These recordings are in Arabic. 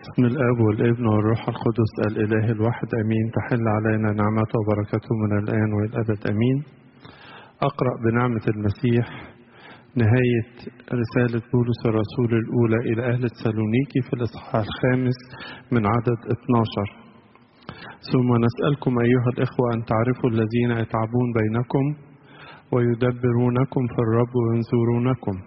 بسم الآب والابن والروح القدس الإله الواحد أمين. تحل علينا نعمته وبركته من الآن والأبد أمين. أقرأ بنعمة المسيح نهاية رسالة بولس الرسول الأولى إلى أهل تسالونيكي في الإصحاح 5 من عدد 12. ثم نسألكم أيها الإخوة أن تعرفوا الذين يتعبون بينكم ويدبرونكم في الرب وينصرونكم،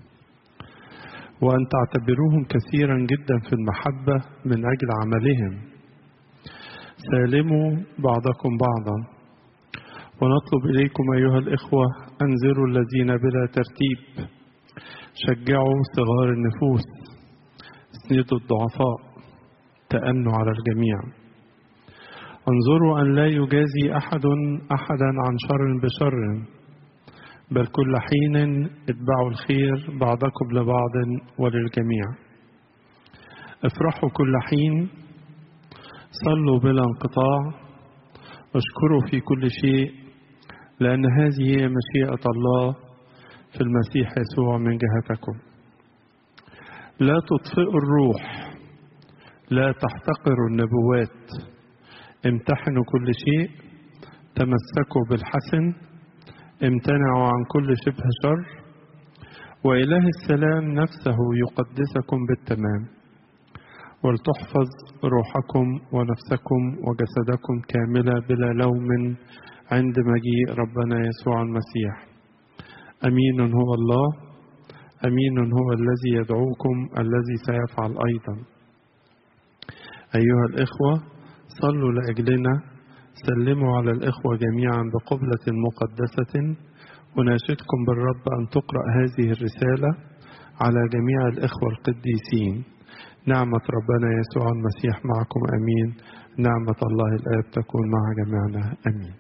وأن تعتبروهم كثيرا جدا في المحبة من أجل عملهم. سالموا بعضكم بعضا، ونطلب إليكم أيها الإخوة أنذروا الذين بلا ترتيب، شجعوا صغار النفوس، اسندوا الضعفاء، تأنوا على الجميع. انظروا أن لا يجازي أحد أحدا عن شر بشر، بل كل حين اتبعوا الخير بعضكم لبعض وللجميع. افرحوا كل حين، صلوا بلا انقطاع، واشكروا في كل شيء، لأن هذه هي مشيئة الله في المسيح يسوع من جهتكم. لا تطفئوا الروح، لا تحتقروا النبوات، امتحنوا كل شيء، تمسكوا بالحسن، امتنعوا عن كل شبه شر، وإله السلام نفسه يقدسكم بالتمام، ولتحفظ روحكم ونفسكم وجسدكم كاملة بلا لوم عند مجيء ربنا يسوع المسيح. أمين هو الله، أمين هو الذي يدعوكم، الذي سيفعل أيضا. أيها الإخوة صلوا لأجلنا، سلموا على الإخوة جميعا بقبلة مقدسة. أناشدكم بالرب أن تقرأ هذه الرسالة على جميع الإخوة القديسين. نعمة ربنا يسوع المسيح معكم أمين. نعمة الله الآب تكون مع جميعنا أمين.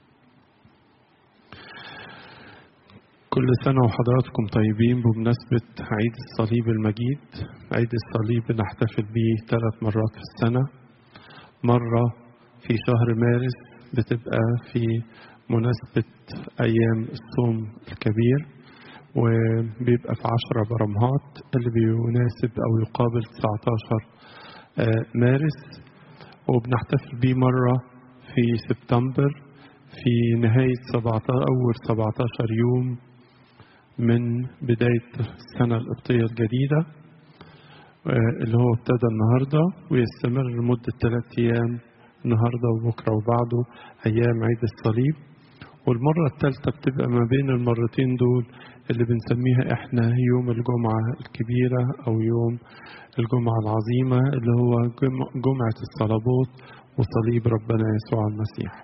كل سنة وحضراتكم طيبين بمناسبة عيد الصليب المجيد. عيد الصليب نحتفل به 3 مرات في السنة. مرة في شهر مارس بتبقى في مناسبة أيام الصوم الكبير، وبيبقى في 10 برمهات اللي بيناسب أو يقابل 19 مارس، وبنحتفل بيه مرة في سبتمبر في نهاية أول 17 يوم من بداية السنة القبطية الجديدة، اللي هو ابتدى النهاردة ويستمر لمدة 3 أيام، النهاردة وبكرة وبعده أيام عيد الصليب. والمرة الثالثة بتبقى ما بين المرتين دول اللي بنسميها إحنا يوم الجمعة الكبيرة أو يوم الجمعة العظيمة، اللي هو جمعة الصليبوت وصليب ربنا يسوع المسيح.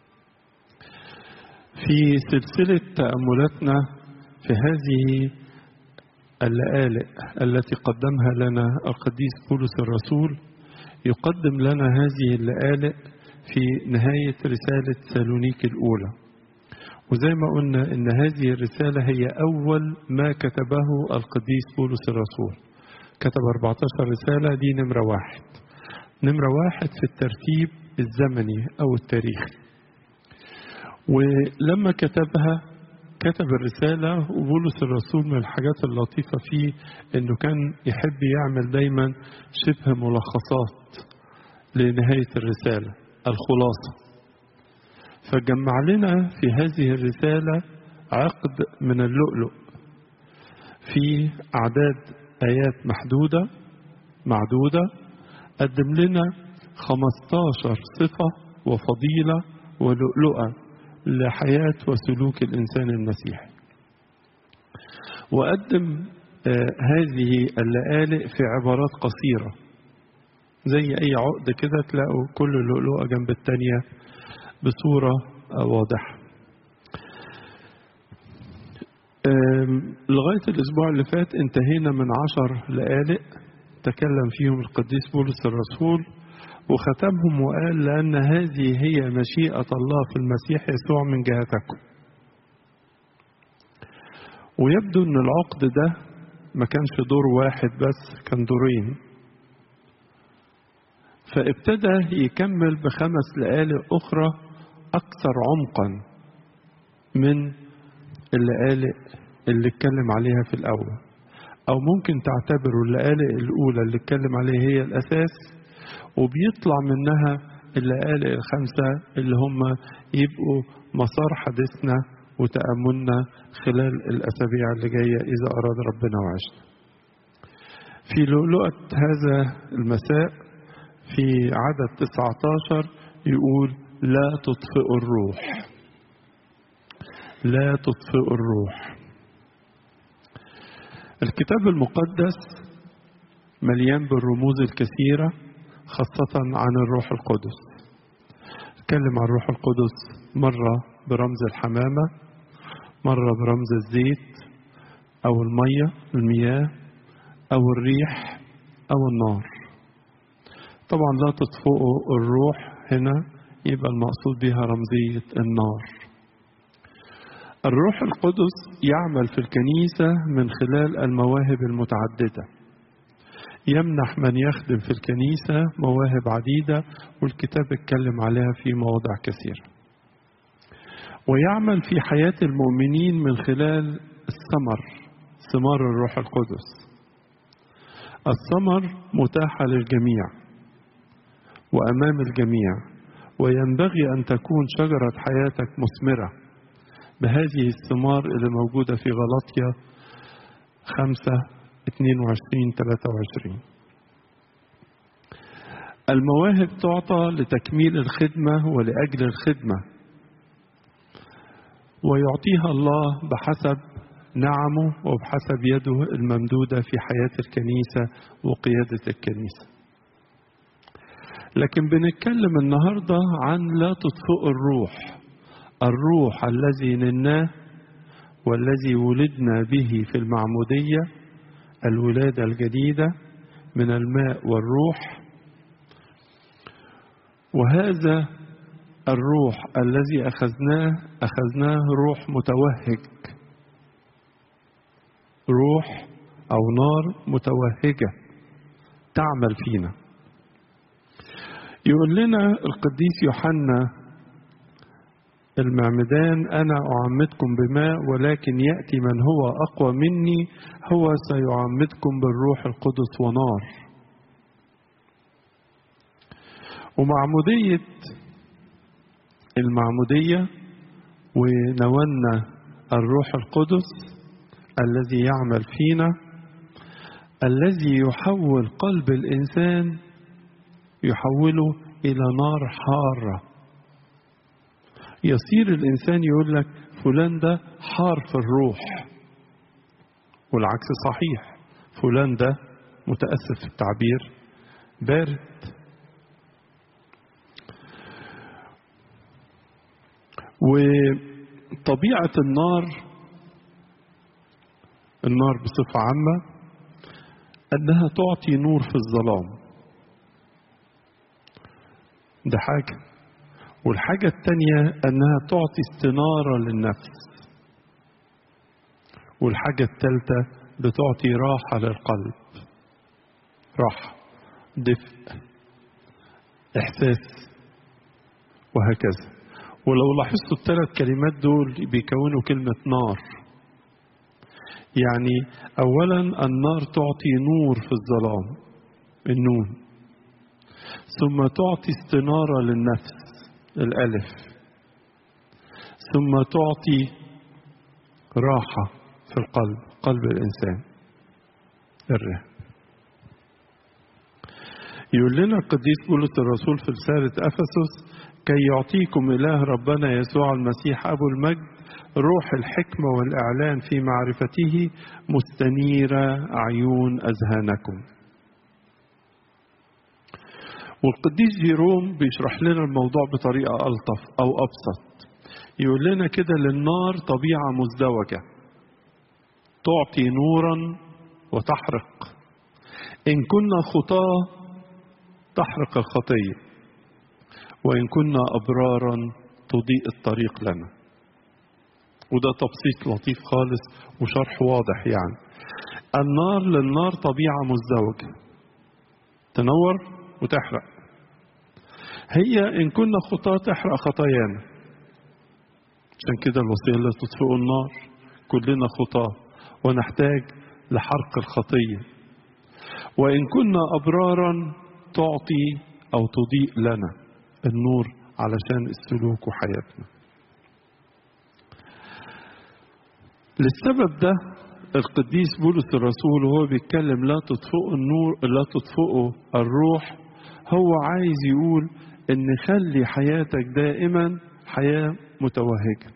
في سلسلة تأملاتنا في هذه اللآلئ التي قدمها لنا القديس بولس الرسول، يقدم لنا هذه اللآلئ في نهاية رسالة تسالونيكي الأولى. وزي ما قلنا إن هذه الرسالة هي أول ما كتبه القديس بولس الرسول. كتب 14 رسالة، دي نمرة 1. نمرة 1 في الترتيب الزمني أو التاريخي. ولما كتبها كتب الرسالة، وبولس الرسول من الحاجات اللطيفة فيه إنه كان يحب يعمل دايما شبه ملخصات لنهاية الرسالة، الخلاصة. فجمع لنا في هذه الرسالة عقد من اللؤلؤ في أعداد آيات معدودة، قدم لنا 15 صفة وفضيلة ولؤلؤة لحياة وسلوك الإنسان المسيحي. وقدم هذه اللآلئ في عبارات قصيرة، زي أي عقد كده تلاقوا كل لؤلؤة جنب التانية بصورة واضحة. لغاية الأسبوع اللي فات انتهينا من 10 لآلئ تكلم فيهم القديس بولس الرسول، وختمهم وقال لأن هذه هي مشيئة الله في المسيح يسوع من جهتكم. ويبدو أن العقد ده ما كانش دور واحد بس، كان دورين. فابتدى يكمل ب5 لآلئ أخرى أكثر عمقا من اللآلئ اللي اتكلم عليها في الأول. أو ممكن تعتبروا اللقالق الأولى اللي اتكلم عليها هي الأساس، وبيطلع منها اللقالق الخمسة اللي هم يبقوا مسار حديثنا وتأملنا خلال الأسابيع اللي جاية إذا أراد ربنا وعشنا. في لؤلؤة هذا المساء في عدد 19 يقول: لا تطفئوا الروح. لا تطفئوا الروح. الكتاب المقدس مليان بالرموز الكثيرة، خاصة عن الروح القدس. اتكلم عن الروح القدس مرة برمز الحمامة، مرة برمز الزيت أو المياه أو الريح أو النار. طبعا لا تطفئوا الروح هنا يبقى المقصود بها رمزية النار. الروح القدس يعمل في الكنيسة من خلال المواهب المتعددة، يمنح من يخدم في الكنيسة مواهب عديدة، والكتاب اتكلم عليها في مواضع كثيرة. ويعمل في حياة المؤمنين من خلال ثمار الروح القدس. الثمر متاحة للجميع وأمام الجميع، وينبغي أن تكون شجرة حياتك مثمرة بهذه الثمار اللي موجودة في غلاطيا 5:22-23. المواهب تعطى لتكميل الخدمة ولأجل الخدمة، ويعطيها الله بحسب نعمه وبحسب يده الممدودة في حياة الكنيسة وقيادة الكنيسة. لكن بنتكلم النهاردة عن لا تطفئوا الروح الذي نلناه والذي ولدنا به في المعمودية، الولادة الجديدة من الماء والروح. وهذا الروح الذي أخذناه روح متوهج، روح أو نار متوهجة تعمل فينا. يقول لنا القديس يوحنا المعمدان: أنا أعمدكم بماء، ولكن يأتي من هو أقوى مني، هو سيعمدكم بالروح القدس ونار. المعمودية ونولنا الروح القدس الذي يعمل فينا، الذي يحول قلب الإنسان، يحوله إلى نار حارة. يصير الإنسان يقول لك فلان ده حار في الروح، والعكس صحيح، فلان ده متأسف في التعبير بارد. وطبيعة النار بصفة عامة أنها تعطي نور في الظلام، ده حاجة. والحاجة التانية أنها تعطي استنارة للنفس. والحاجة التالتة بتعطي راحة للقلب، راحة، دفء، إحساس، وهكذا. ولو لاحظتوا الثلاث كلمات دول بيكونوا كلمة نار. يعني أولا النار تعطي نور في الظلام، النون، ثم تعطي استنارة للنفس، الألف، ثم تعطي راحة في القلب، قلب الإنسان، الره. يقول لنا القديس بولس الرسول في رسالة أفسس: كي يعطيكم إله ربنا يسوع المسيح أبو المجد روح الحكمة والإعلان في معرفته، مستنيرة عيون أذهانكم. والقديس جيروم بيشرح لنا الموضوع بطريقة ألطف أو أبسط. يقول لنا كده: للنار طبيعة مزدوجة تعطي نورا وتحرق. إن كنا خطاة تحرق الخطية، وإن كنا أبرارا تضيء الطريق لنا. وده تبسيط لطيف خالص وشرح واضح. يعني للنار طبيعة مزدوجة، تنور وتحرق. هي إن كنا خطاة تحرق خطايانا، عشان كده الوصية لا تطفئوا النار. كلنا خطاة ونحتاج لحرق الخطية. وإن كنا أبرارا تعطي أو تضيء لنا النور علشان السلوك وحياتنا. للسبب ده القديس بولس الرسول وهو بيتكلم لا تطفئوا النور، لا تطفئوا الروح، هو عايز يقول ان خلي حياتك دائما حياة متوهجة.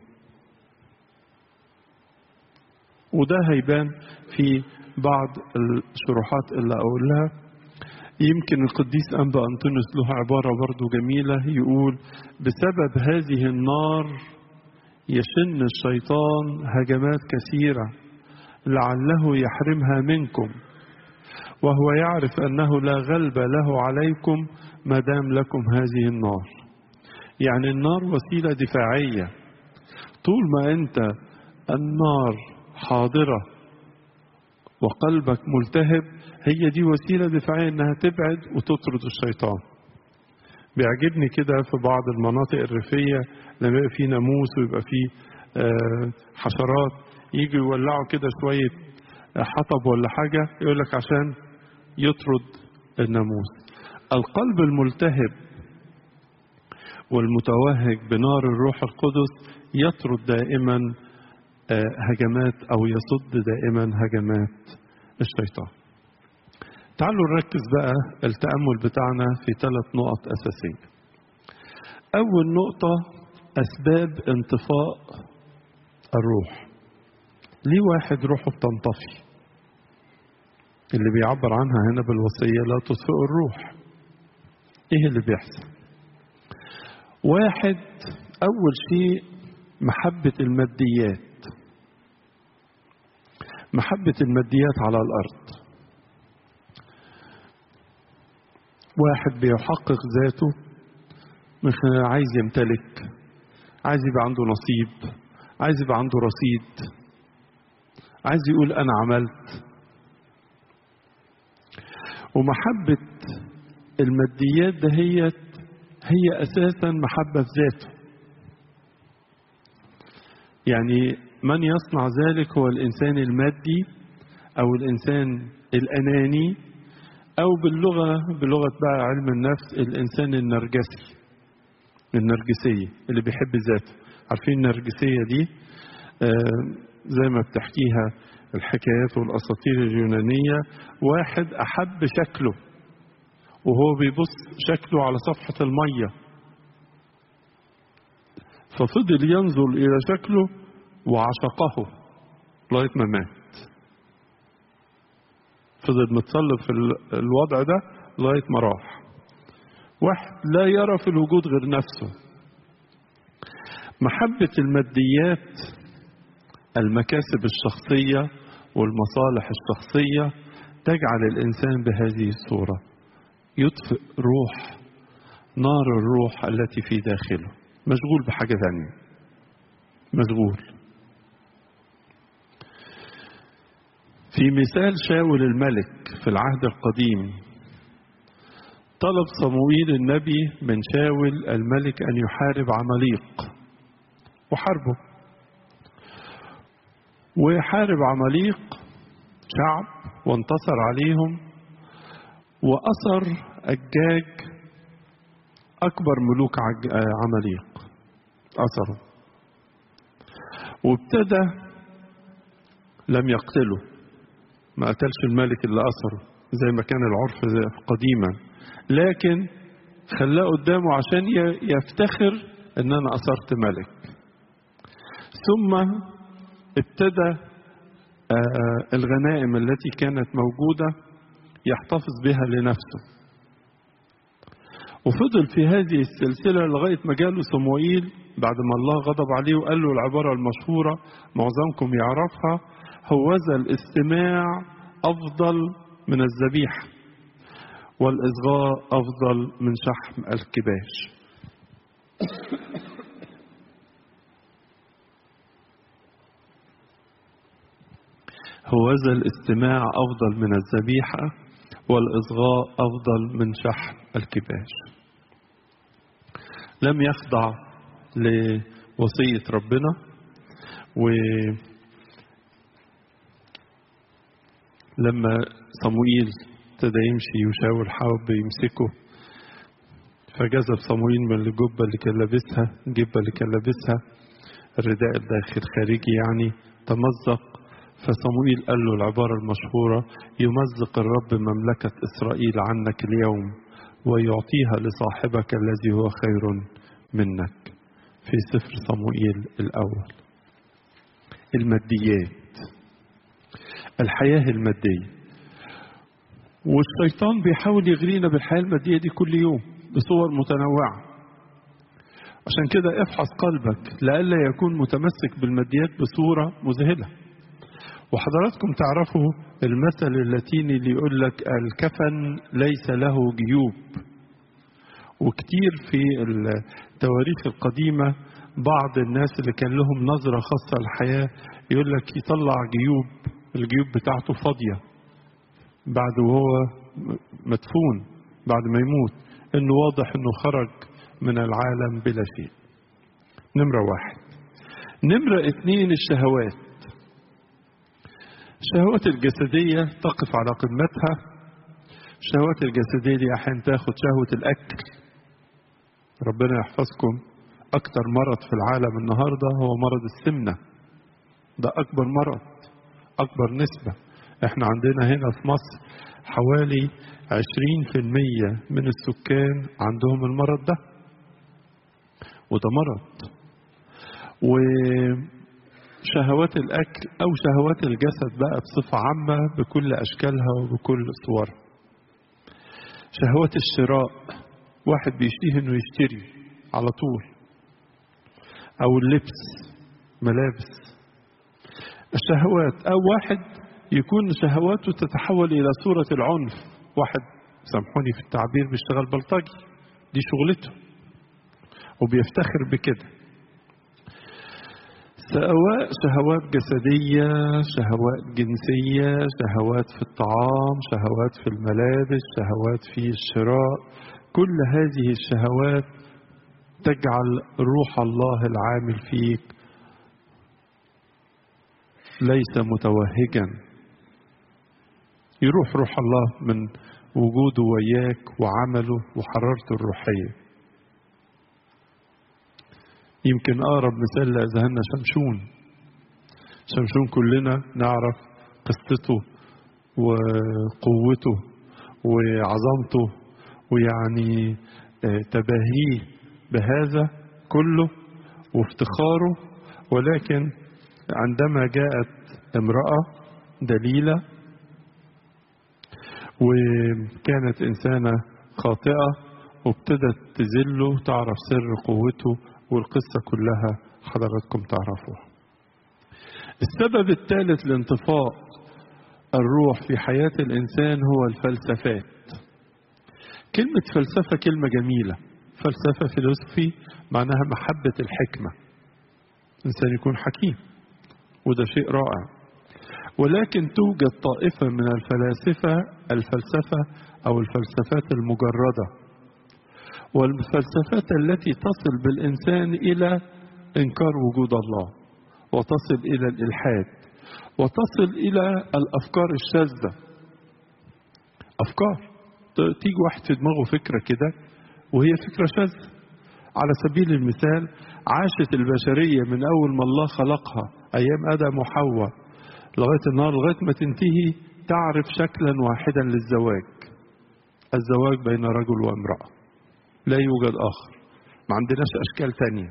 وده هيبان في بعض الشروحات اللي اقولها. يمكن القديس أنبا أنطونيوس له عبارة برضو جميلة، يقول بسبب هذه النار يشن الشيطان هجمات كثيرة لعله يحرمها منكم، وهو يعرف أنه لا غلب له عليكم ما دام لكم هذه النار. يعني النار وسيلة دفاعية، طول ما أنت النار حاضرة وقلبك ملتهب هي دي وسيلة دفاعية انها تبعد وتطرد الشيطان. بيعجبني كده في بعض المناطق الريفية لما يبقى فيه ناموس ويبقى فيه حشرات، يجي يولعوا كده شوية حطب ولا حاجة، يقول لك عشان يطرد الناموس. القلب الملتهب والمتوهج بنار الروح القدس يطرد دائما هجمات أو يصد دائما هجمات الشيطان. تعالوا نركز بقى التأمل بتاعنا في 3 نقط أساسية. أول نقطة أسباب انطفاء الروح. ليه واحد روحه بتنطفي؟ اللي بيعبر عنها هنا بالوصية لا تطفئوا الروح. إيه اللي بيحصل؟ واحد، أول شيء محبة الماديات. محبة الماديات على الأرض. واحد بيحقق ذاته من خلال عايز يمتلك، عايز يبقى عنده نصيب، عايز يبقى عنده رصيد، عايز يقول أنا عملت. ومحبة الماديات دهيت هي أساسا محبة في ذاته. يعني من يصنع ذلك هو الإنسان المادي أو الإنسان الأناني، أو بلغة بقى علم النفس الإنسان النرجسي، النرجسية اللي بيحب ذاته. عارفين النرجسية دي زي ما بتحكيها الحكايات والأساطير اليونانية، واحد أحب شكله وهو بيبص شكله على صفحة المية، ففضل ينظر إلى شكله وعشقه لغاية ما مات. فضل متصلب في الوضع ده لغاية ما راح. واحد لا يرى في الوجود غير نفسه. محبة الماديات، المكاسب الشخصية والمصالح الشخصية تجعل الإنسان بهذه الصورة، يطفئ روح، نار الروح التي في داخله، مشغول بحاجة ثانية، مشغول. في مثال شاول الملك في العهد القديم، طلب صموئيل النبي من شاول الملك أن يحارب عماليق، وحاربه. وحارب عماليق شعب وانتصر عليهم، وأسر أجاج أكبر ملوك عماليق، أسره. وابتدى لم يقتله، ما قتلش الملك اللي أسره زي ما كان العرف قديما، لكن خلاه قدامه عشان يفتخر ان انا أسرت ملك. ثم ابتدى الغنائم التي كانت موجودة يحتفظ بها لنفسه. وفضل في هذه السلسلة لغاية ما جاله صموئيل بعد ما الله غضب عليه وقال له العبارة المشهورة معظمكم يعرفها: هوذا الاستماع أفضل من الذبيحة والإصغاء أفضل من شحم الكباش. هوذا الاستماع أفضل من الذبيحة والإصغاء أفضل من شحم الكباش. لم يخضع لوصية ربنا، لما صموئيل ابتدى يمشي وشاول حاول يمسكه، فجذب صموئيل من الجبة اللي كان لابسها، الجبة اللي كان لابسها الرداء الداخل خارجي يعني تمزق. فصموئيل قال له العبارة المشهورة: يمزق الرب مملكة إسرائيل عنك اليوم ويعطيها لصاحبك الذي هو خير منك. في سفر صموئيل الأول. الماديات، الحياة المادية، والشيطان بيحاول يغرينا بالحياة المادية دي كل يوم بصور متنوعة. عشان كده افحص قلبك لئلا يكون متمسك بالماديات بصورة مذهلة. وحضراتكم تعرفوا المثل اللاتيني اللي يقول لك الكفن ليس له جيوب. وكتير في التواريخ القديمة بعض الناس اللي كان لهم نظرة خاصة للحياة يقول لك يطلع جيوب، الجيوب بتاعته فاضية بعد وهو مدفون، بعد ما يموت، انه واضح انه خرج من العالم بلا شيء. نمرة 1. نمرة 2 الشهوات. الشهوات الجسدية تقف على قمتها. الشهوات الجسدية دي أحيانا تاخد شهوة الأكل. ربنا يحفظكم، أكتر مرض في العالم النهاردة هو مرض السمنة. ده أكبر مرض، أكبر نسبة. احنا عندنا هنا في مصر حوالي 20% من السكان عندهم المرض ده، وده مرض. وشهوات الأكل أو شهوات الجسد بقى بصفة عامة بكل أشكالها وبكل صورها. شهوات الشراء، واحد بيشتهي انه يشتري على طول، او اللبس، ملابس. الشهوات، او واحد يكون شهواته تتحول الى صورة العنف. واحد سامحوني في التعبير بيشتغل بلطجي، دي شغلته وبيفتخر بكده. سواء شهوات جسدية، شهوات جنسية، شهوات في الطعام، شهوات في الملابس، شهوات في الشراء. كل هذه الشهوات تجعل روح الله العامل فيك ليس متوهجا. يروح روح الله من وجوده وياك وعمله وحرارته الروحية. يمكن أقرب مثال لأذهاننا شمشون. شمشون كلنا نعرف قصته وقوته وعظمته، ويعني تباهيه بهذا كله وافتخاره. ولكن عندما جاءت امرأة دليلة وكانت إنسانة خاطئة وابتدت تذله، تعرف سر قوته، والقصة كلها حضراتكم تعرفوها. السبب الثالث لانطفاء الروح في حياة الإنسان هو الفلسفات. كلمة فلسفة كلمة جميلة. فلسفة فيلوسفي معناها محبة الحكمة، إنسان يكون حكيم، وده شيء رائع. ولكن توجد طائفة من الفلسفة أو الفلسفات المجردة، والفلسفات التي تصل بالإنسان إلى إنكار وجود الله، وتصل إلى الإلحاد، وتصل إلى الأفكار الشاذة. أفكار تيجي واحد في دماغه فكرة كده وهي فكرة شاذة. على سبيل المثال، عاشت البشرية من أول ما الله خلقها أيام آدم وحواء لغاية النهار، لغاية ما تنتهي، تعرف شكلا واحدا للزواج. الزواج بين رجل وامرأة، لا يوجد آخر، ما عندناش أشكال تانية.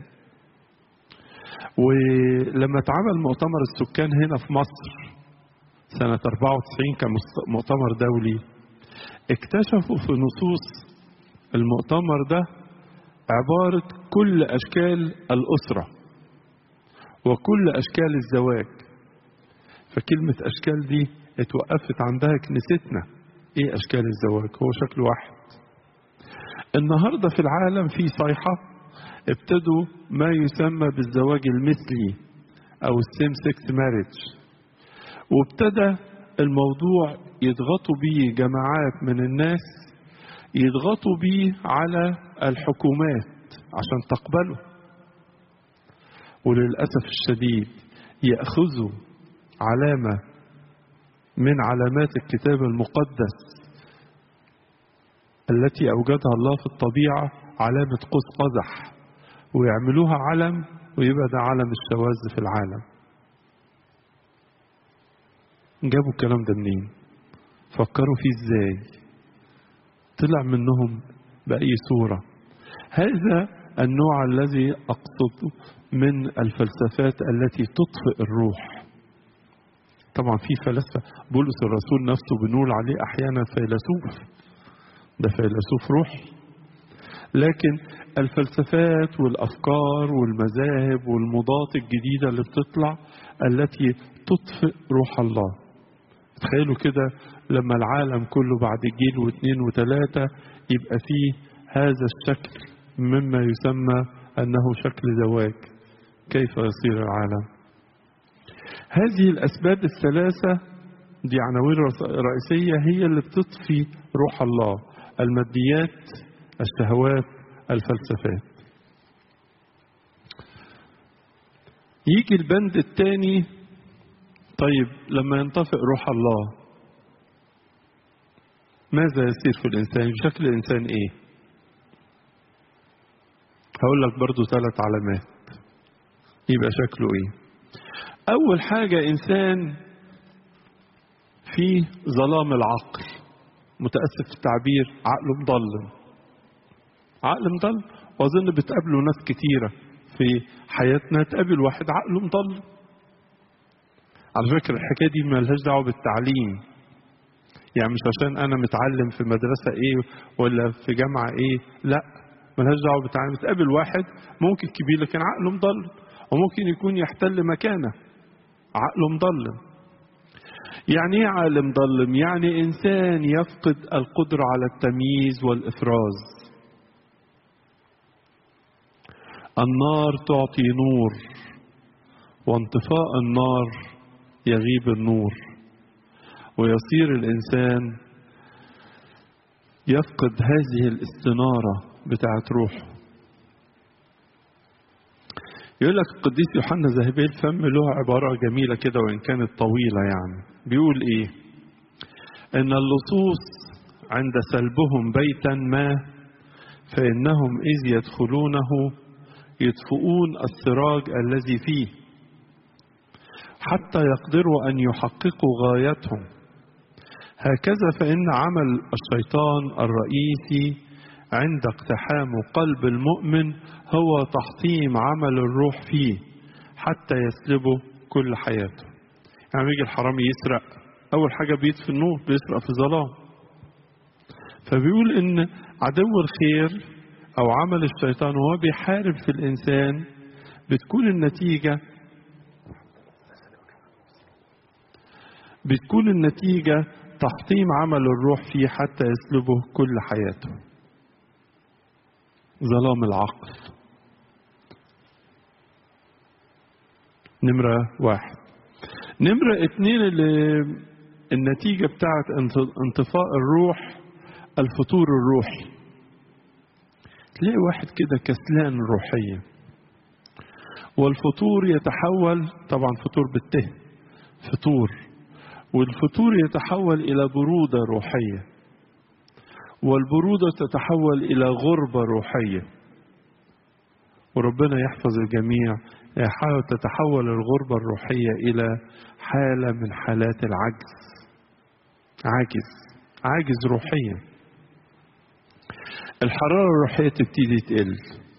ولما اتعمل مؤتمر السكان هنا في مصر سنة 94 كمؤتمر دولي، اكتشفوا في نصوص المؤتمر ده عبارة كل أشكال الأسرة وكل أشكال الزواج. فكلمة أشكال دي اتوقفت عندها كنيستنا. إيه أشكال الزواج؟ هو شكل واحد. النهاردة في العالم في صيحة ابتدوا ما يسمى بالزواج المثلي أو السيم سكس ماريج، وابتدى الموضوع يضغطوا بيه جماعات من الناس، يضغطوا بيه على الحكومات عشان تقبله. وللأسف الشديد يأخذوا علامة من علامات الكتاب المقدس التي أوجدها الله في الطبيعة علامة قوس قزح، ويعملوها علم ويبقى ده علم الشواذ في العالم. جابوا الكلام ده منين؟ فكروا فيه ازاي؟ طلع منهم بأي صورة. هذا النوع الذي أقصده من الفلسفات التي تطفئ الروح. طبعا في فلسفة، بولس الرسول نفسه بنقول عليه أحيانا فيلسوف، ده فيلسوف روحي. لكن الفلسفات والأفكار والمذاهب والمضادات الجديدة اللي بتطلع التي تطفئ روح الله. تخيلوا كده لما العالم كله بعد جيل واثنين وثلاثة يبقى فيه هذا الشكل مما يسمى أنه شكل زواج، كيف يصير العالم؟ هذه الأسباب الثلاثة دي عناوين رئيسية هي اللي بتطفي روح الله: الماديات، الشهوات، الفلسفات. يجي البند الثاني، طيب لما ينطفئ روح الله ماذا يصير في الإنسان؟ شكل الإنسان إيه؟ هقول لك برضو 3 علامات يبقى شكله إيه. أول حاجة إنسان فيه ظلام العقل، متأسف في التعبير، عقله مضلم. عقل مضلم، وأظن بتقابلوا ناس كتيرة في حياتنا، تقابل واحد عقله مضلم. على فكرة الحكاية دي مالهاش دعوة بالتعليم، يعني مش عشان أنا متعلم في مدرسة إيه ولا في جامعة إيه، لا، مالهاش دعوة بالتعليم. تقابل واحد ممكن كبير لكن عقله مضلم، وممكن يكون يحتل مكانه، عقله مضلم. يعني ايه عقل مضلم؟ يعني إنسان يفقد القدرة على التمييز والإفراز. النار تعطي نور، وانطفاء النار يغيب النور، ويصير الإنسان يفقد هذه الاستنارة بتاعت روحه. يقول لك القديس يوحنا ذهبي الفم له عبارة جميلة كده وإن كانت طويلة، يعني بيقول إيه؟ إن اللصوص عند سلبهم بيتا ما فإنهم إذ يدخلونه يطفئون السراج الذي فيه حتى يقدروا أن يحققوا غايتهم. هكذا فإن عمل الشيطان الرئيسي عند اقتحام قلب المؤمن هو تحطيم عمل الروح فيه حتى يسلبه كل حياته. يعني يجي الحرامي يسرق، أول حاجة بيطفي النور، بيسرق في ظلام. فبيقول إن عدو الخير أو عمل الشيطان وهو بيحارب في الإنسان بتكون النتيجة تحطيم عمل الروح فيه حتى يسلبه كل حياته. ظلام العقل. نمرة 1. نمرة 2 النتيجة بتاعت انطفاء الروح الفتور الروحي. تلاقي واحد كده كسلان روحيا، والفتور يتحول، طبعا فتور بالته، فتور، والفتور يتحول إلى برودة روحية، والبرودة تتحول إلى غربة روحية. وربنا يحفظ الجميع. يحاول تتحول الغربة الروحية إلى حالة من حالات العجز، عاجز روحيا. الحرارة الروحية تبتدي تقل.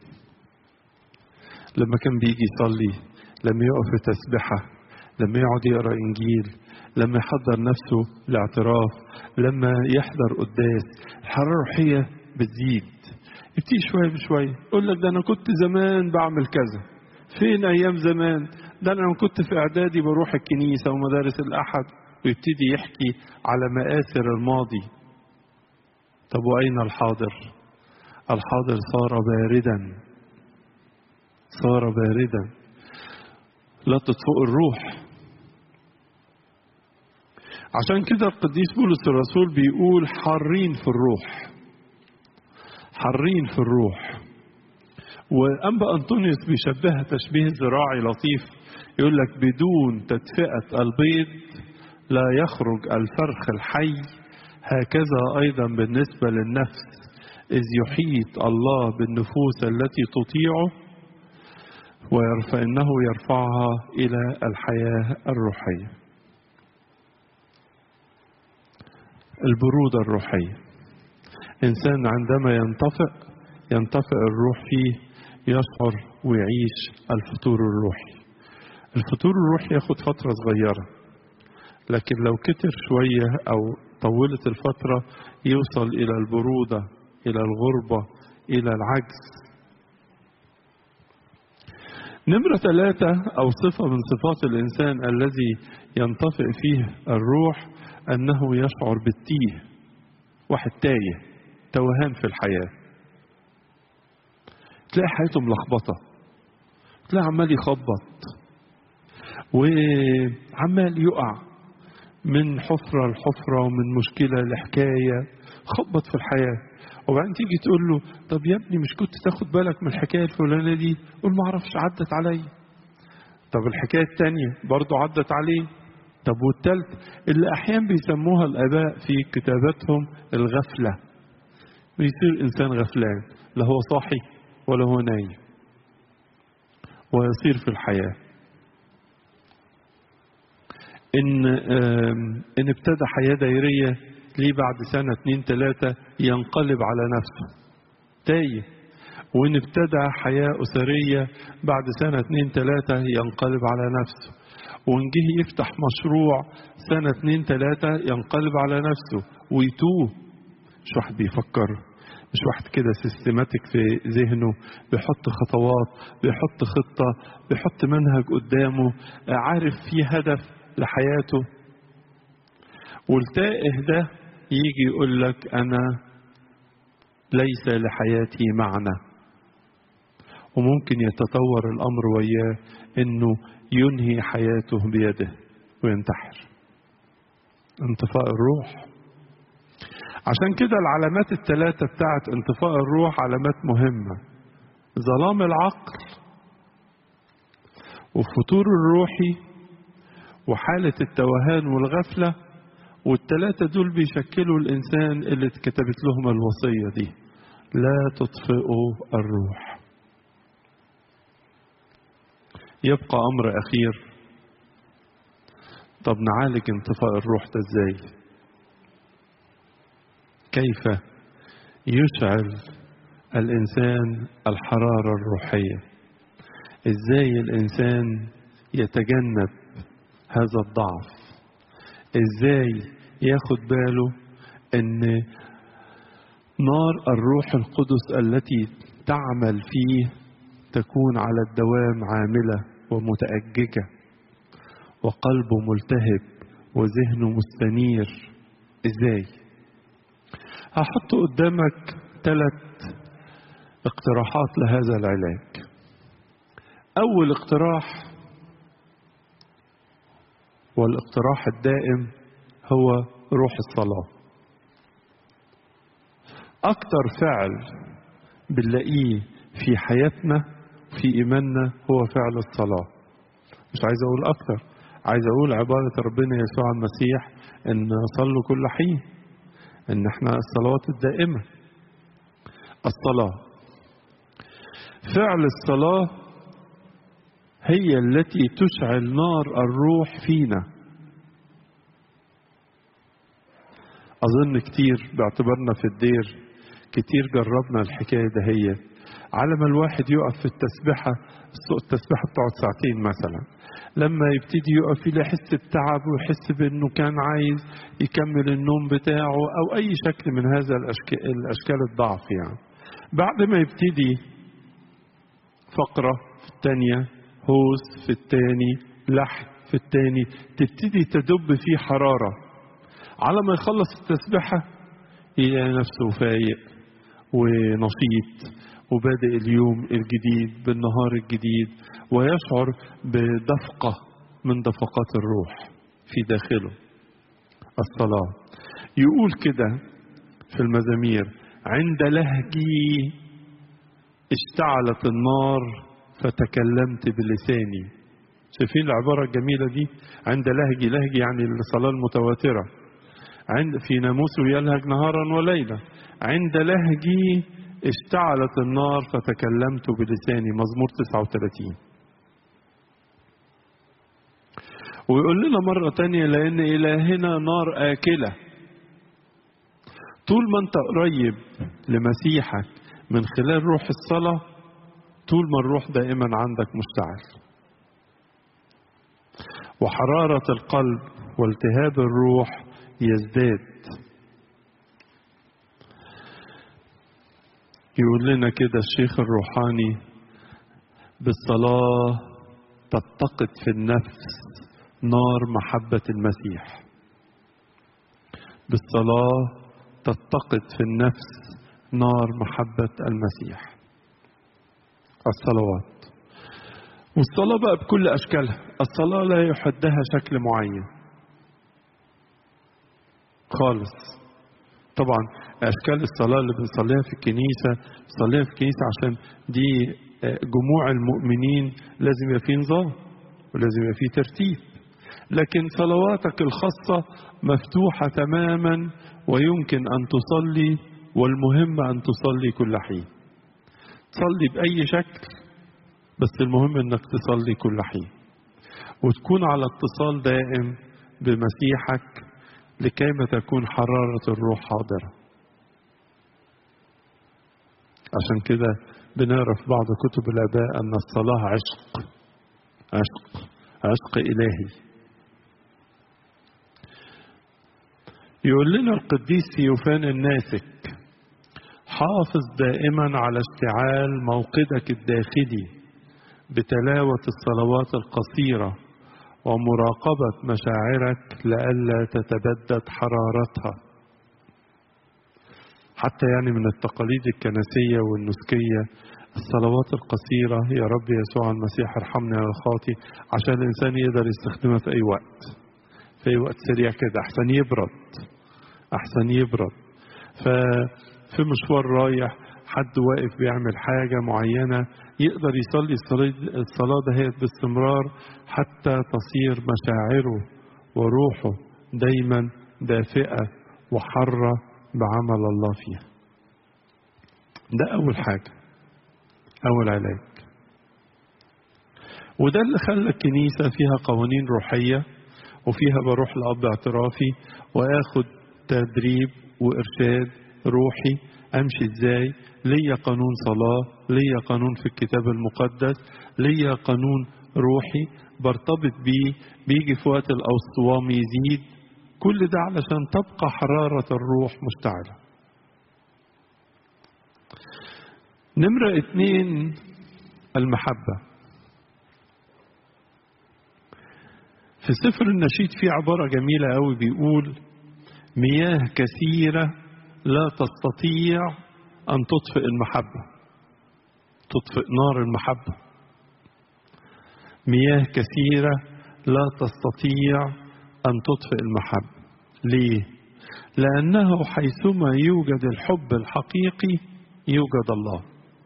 لما كان بيجي يصلي، لما يقف في تسبحة، لما يقعد يقرأ إنجيل، لما يحضر نفسه لاعتراف، لما يحضر قداس، الحرارة الروحية بتزيد. يبتدي شوية بشوية يقول لك ده أنا كنت زمان بعمل كذا. فين أيام زمان؟ ده أنا كنت في إعدادي بروح الكنيسة ومدارس الأحد، ويبتدي يحكي على مآثر الماضي. طب وأين الحاضر؟ الحاضر صار باردا، لا تطفئ الروح. عشان كده القديس بولس الرسول بيقول حارين في الروح. وأنبا أنطونيوس بيشبهها تشبيه زراعي لطيف، يقول لك بدون تدفئة البيض لا يخرج الفرخ الحي، هكذا أيضا بالنسبة للنفس، إذ يحيط الله بالنفوس التي تطيعه فإنه يرفعها إلى الحياة الروحية. البرودة الروحية، إنسان عندما ينطفئ الروح فيه يشعر ويعيش الفتور الروحي. الفتور الروحي ياخد فترة صغيرة، لكن لو كتر شوية أو طولت الفترة يوصل إلى البرودة، إلى الغربة، إلى العجز. نمرة 3 أو صفة من صفات الإنسان الذي ينطفئ فيه الروح أنه يشعر بالتيه. واحد تايه، توهان في الحياة، تلاقي حياته ملخبطة، تلاقي عمال يخبط وعمال يقع من حفرة لحفرة ومن مشكلة لحكاية، خبط في الحياة. وبعدين تيجي تقول له طب يا ابني مش كنت تاخد بالك من الحكاية الفلانية دي؟ يقول ما اعرفش، عدت علي. طب الحكاية التانية برضو عدت عليه. طب والتالت اللي احيانا بيسموها الاباء في كتاباتهم الغفلة، ويصير انسان غفلان، لا هو صاحي ولا هو نايم، ويصير في الحياة إن ابتدى حياة دايرية ليه بعد سنة 2 3 ينقلب على نفسه تايه، وإن ابتدى حياة أسرية بعد سنة 2 3 ينقلب على نفسه، وإن جه يفتح مشروع سنة 2 3 ينقلب على نفسه ويتوه. مش واحد بيفكر، مش واحد كده سيستماتيك في ذهنه، بيحط خطوات، بيحط خطة، بيحط منهج قدامه، عارف فيه هدف لحياته. والتائه ده يجي يقول لك أنا ليس لحياتي معنى، وممكن يتطور الأمر وياه إنه ينهي حياته بيده وينتحر. انطفاء الروح. عشان كده العلامات الثلاثة بتاعت انطفاء الروح علامات مهمة: ظلام العقل، والفتور الروحي، وحالة التوهان والغفلة. والثلاثة دول بيشكلوا الإنسان اللي اتكتبت لهم الوصية دي: لا تطفئوا الروح. يبقى أمر أخير، طب نعالج انطفاء الروح ده ازاي؟ كيف يشعل الإنسان الحرارة الروحية؟ ازاي الإنسان يتجنب هذا الضعف؟ ازاي ياخد باله ان نار الروح القدس التي تعمل فيه تكون على الدوام عاملة ومتأججة، وقلبه ملتهب وذهنه مستنير؟ ازاي؟ هحط قدامك 3 اقتراحات لهذا العلاج. اول اقتراح، والاقتراح الدائم، هو روح الصلاة. اكتر فعل بنلاقيه في حياتنا في ايماننا هو فعل الصلاة. مش عايز اقول اكتر، عايز اقول عبارة ربنا يسوع المسيح ان صلوا كل حين، ان احنا الصلوات الدائمة. الصلاة، فعل الصلاة هي التي تشعل نار الروح فينا. أظن كتير باعتبارنا في الدير كتير جربنا الحكاية ده. هي على ما الواحد يقف في التسبحة بتقعد 2 ساعات مثلا، لما يبتدي يقف يحس بتعب ويحس بأنه كان عايز يكمل النوم بتاعه أو أي شكل من هذا الأشكال الضعف يعني. بعد ما يبتدي فقرة في الثانية، هوس في الثاني، لحن في الثاني، تبتدي تدب فيه حرارة. على ما يخلص التسبحة يلاقي نفسه فايق ونشيط وبادئ اليوم الجديد بالنهار الجديد، ويشعر بدفقة من دفقات الروح في داخله. الصلاة يقول كده في المزامير: عند لهجي اشتعلت النار فتكلمت بلساني. شايفين العبارة الجميلة دي؟ عند لهجي، لهجي يعني الصلاة المتواترة. في ناموسه يلهج نهارا وليلا. عند لهجي اشتعلت النار فتكلمت بلساني. مزمور 39. ويقول لنا مرة تانية لأن إلهنا نار آكلة. طول ما أنت قريب لمسيحك من خلال روح الصلاة، طول ما الروح دائما عندك مشتعل. وحرارة القلب والتهاب الروح يزداد. يقول لنا كده الشيخ الروحاني: بالصلاة تتقد في النفس نار محبة المسيح. بالصلاة تتقد في النفس نار محبة المسيح. الصلوات، والصلاة بقى بكل أشكالها. الصلاة لا يحدها شكل معين خالص. طبعا أشكال الصلاة اللي بنصليها في الكنيسة، بنصليها في الكنيسة عشان دي جموع المؤمنين، لازم يبقى فيه نظام ولازم يبقى فيه ترتيب. لكن صلواتك الخاصة مفتوحة تماما، ويمكن أن تصلي، والمهم أن تصلي كل حين. تصلي بأي شكل، بس المهم أنك تصلي كل حين، وتكون على اتصال دائم بمسيحك لكيما تكون حرارة الروح حاضرة. عشان كده بنعرف بعض كتب الآباء أن الصلاة عشق، عشق، عشق إلهي. يقول لنا القديس ثيوفان الناسك: حافظ دائما على اشتعال موقدك الداخلي بتلاوة الصلوات القصيرة ومراقبة مشاعرك لئلا تتبدد حرارتها. حتى يعني من التقاليد الكنسية والنسكية الصلوات القصيرة: يا رب يسوع المسيح ارحمني على الخاطي، عشان الإنسان يقدر يستخدمها في أي وقت، في أي وقت سريع كده، أحسن يبرد، أحسن يبرد. ففي مشوار رايح، حد واقف بيعمل حاجة معينة، يقدر يصلي الصلاة دهيت باستمرار حتى تصير مشاعره وروحه دايما دافئة وحرة بعمل الله فيها. ده أول حاجة، أول علاج. وده اللي خلى الكنيسة فيها قوانين روحية، وفيها بروح لأب اعترافي وآخد تدريب وإرشاد روحي أمشي إزاي. ليا قانون صلاة، ليا قانون في الكتاب المقدس، ليا قانون روحي برتبط بيه، بيجي في وقت الأوصوام يزيد. كل ده علشان تبقى حرارة الروح مشتعلة. نمرة 2 المحبة. في سفر النشيد في عبارة جميلة قوي بيقول: مياه كثيرة لا تستطيع أن تطفئ المحبة، تطفئ نار المحبة. مياه كثيرة لا تستطيع أن تطفئ المحبة. ليه؟ لأنه حيثما يوجد الحب الحقيقي يوجد الله.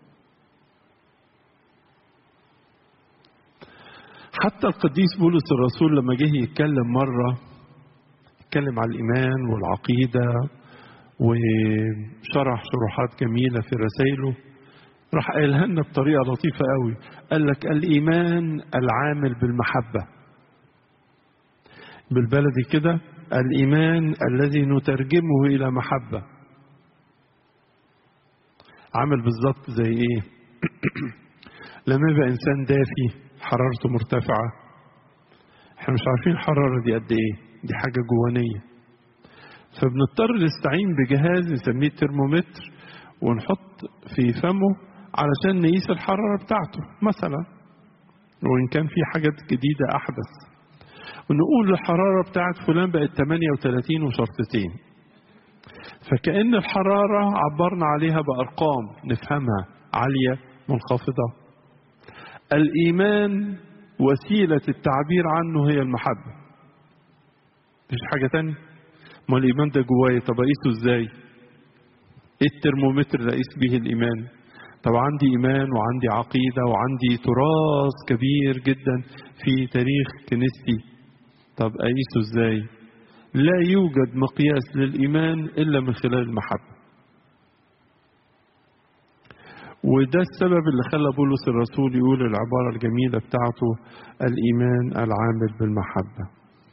حتى القديس بولس الرسول لما جه يتكلم مرة، يتكلم عن الإيمان والعقيدة وشرح شروحات جميلة في رسائله، راح قالها لنا بطريقة لطيفة قوي. قال لك: الإيمان العامل بالمحبة. بالبلدي كده: الإيمان الذي نترجمه إلى محبة. عامل بالظبط زي إيه؟ لما يبقى إنسان دافي حرارته مرتفعة، احنا مش عارفين الحرارة دي قد إيه، دي حاجة جوانية، فبنضطر نستعين بجهاز نسميه ترمومتر ونحط في فمه علشان نقيس الحرارة بتاعته مثلا، وإن كان في حاجات جديدة أحدث، ونقول الحرارة بتاعت فلان بقت 38 وشرطتين. فكأن الحرارة عبرنا عليها بأرقام نفهمها، عالية منخفضة. الإيمان وسيلة التعبير عنه هي المحبة، مش حاجة تانية. ما الإيمان ده جوايا، طب أقيسه إزاي؟ إيه الترمومتر اللي أقيس به الإيمان؟ طب عندي إيمان وعندي عقيدة وعندي تراث كبير جدا في تاريخ كنيستي، طب أقيسه إزاي؟ لا يوجد مقياس للإيمان إلا من خلال المحبة. وده السبب اللي خلى بولس الرسول يقول العبارة الجميلة بتاعته: الإيمان العامل بالمحبة.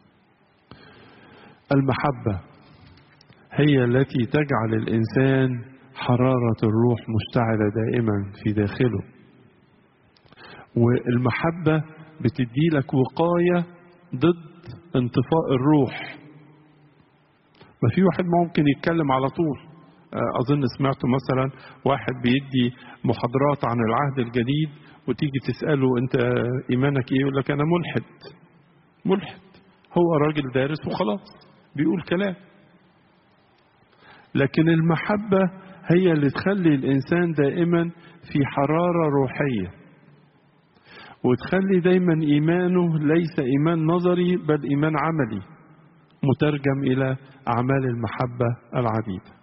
المحبة هي التي تجعل الإنسان حرارة الروح مشتعلة دائما في داخله، والمحبة بتدي لك وقاية ضد انطفاء الروح. ما في واحد ممكن يتكلم على طول. أظن سمعته مثلا واحد بيدي محاضرات عن العهد الجديد وتيجي تسأله أنت إيمانك إيه؟ يقول لك أنا ملحد. هو راجل دارس وخلاص بيقول كلام. لكن المحبة هي اللي تخلي الإنسان دائما في حرارة روحية، وتخلي دايما إيمانه ليس إيمان نظري بل إيمان عملي مترجم إلى أعمال المحبة العديدة.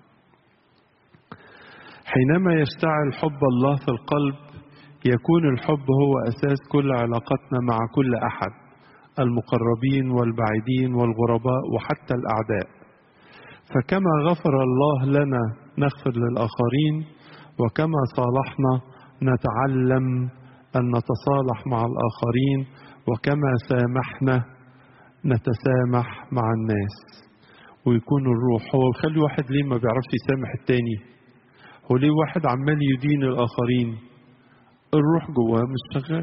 حينما يشتعل حب الله في القلب يكون الحب هو أساس كل علاقتنا مع كل أحد، المقربين والبعيدين والغرباء وحتى الأعداء. فكما غفر الله لنا نغفر للآخرين، وكما صالحنا نتعلم أن نتصالح مع الآخرين، وكما سامحنا نتسامح مع الناس. ويكون الروح هو يخلي واحد ليه ما بيعرفش يسامح التاني؟ هو ليه واحد عمال يدين الآخرين؟ الروح جواه مش شغال،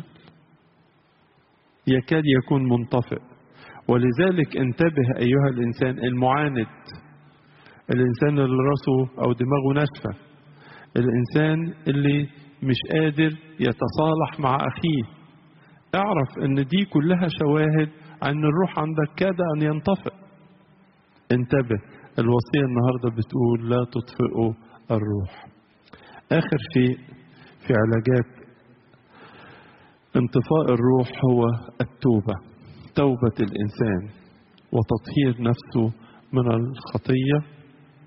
يكاد يكون منطفئ. ولذلك انتبه أيها الإنسان المعاند، الإنسان اللي راسه أو دماغه ناشفة، الإنسان اللي مش قادر يتصالح مع أخيه. اعرف أن دي كلها شواهد أن الروح عندك كاد أن ينطفئ. انتبه، الوصية النهاردة بتقول لا تطفئوا الروح. آخر شيء في علاجات انطفاء الروح هو التوبة، توبة الإنسان وتطهير نفسه من الخطية.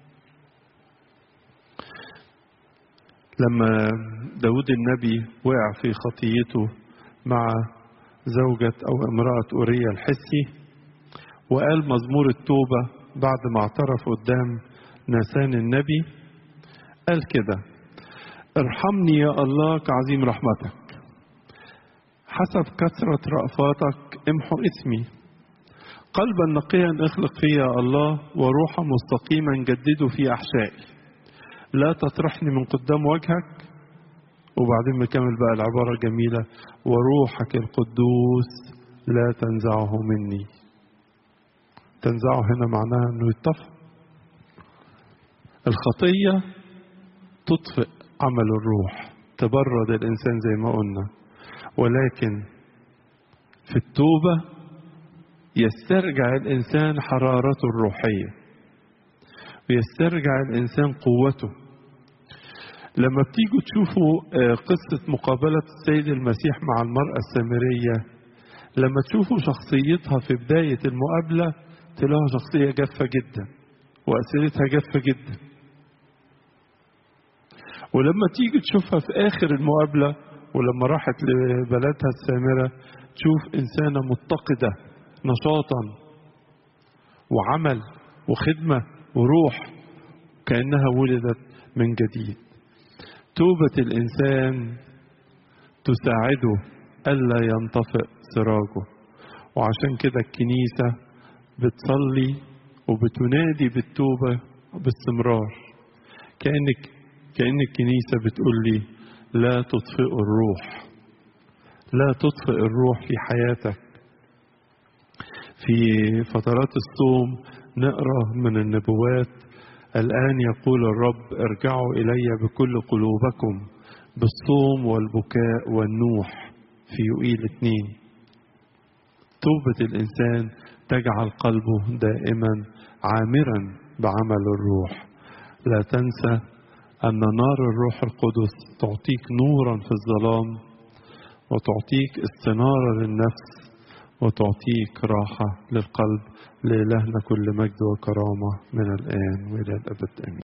لما داود النبي وقع في خطيته مع زوجة أو امرأة أوريا الحسي وقال مزمور التوبة بعد ما اعترف قدام ناسان النبي، قال كده: ارحمني يا الله كعظيم رحمتك، حسب كثرة رأفاتك امحو اسمي، قلبا نقيا اخلق في يا الله، وروحا مستقيما جدده في أحشائي، لا تطرحني من قدام وجهك. وبعدين مكمل بقى العبارة الجميلة: وروحك القدوس لا تنزعه مني. تنزعه هنا معناها انه يطفئ. الخطية تطفئ عمل الروح، تبرد الإنسان زي ما قلنا، ولكن في التوبة يسترجع الإنسان حرارته الروحية ويسترجع الإنسان قوته. لما بتيجوا تشوفوا قصة مقابلة السيد المسيح مع المرأة السامرية، لما تشوفوا شخصيتها في بداية المقابلة تلاقوها شخصية جافة جدا وأسئلتها جافة جدا، ولما تيجي تشوفها في آخر المقابلة ولما راحت لبلدها السامرة تشوف إنسانة متقدة نشاطا وعمل وخدمة وروح كأنها ولدت من جديد. توبة الإنسان تساعده ألا ينطفئ سراجه، وعشان كده الكنيسة بتصلي وبتنادي بالتوبة باستمرار. كأن الكنيسة بتقول لي لا تطفئ الروح، لا تطفئ الروح في حياتك. في فترات الصوم نقرأ من النبوات: الآن يقول الرب ارجعوا إلي بكل قلوبكم بالصوم والبكاء والنوح، في يوئيل 2. توبة الإنسان تجعل قلبه دائما عامرا بعمل الروح. لا تنسى أن نار الروح القدس تعطيك نورا في الظلام، وتعطيك استنارة للنفس، وتعطيك راحة للقلب. لإلهنا كل مجد وكرامة من الآن وإلى الأبد آمين.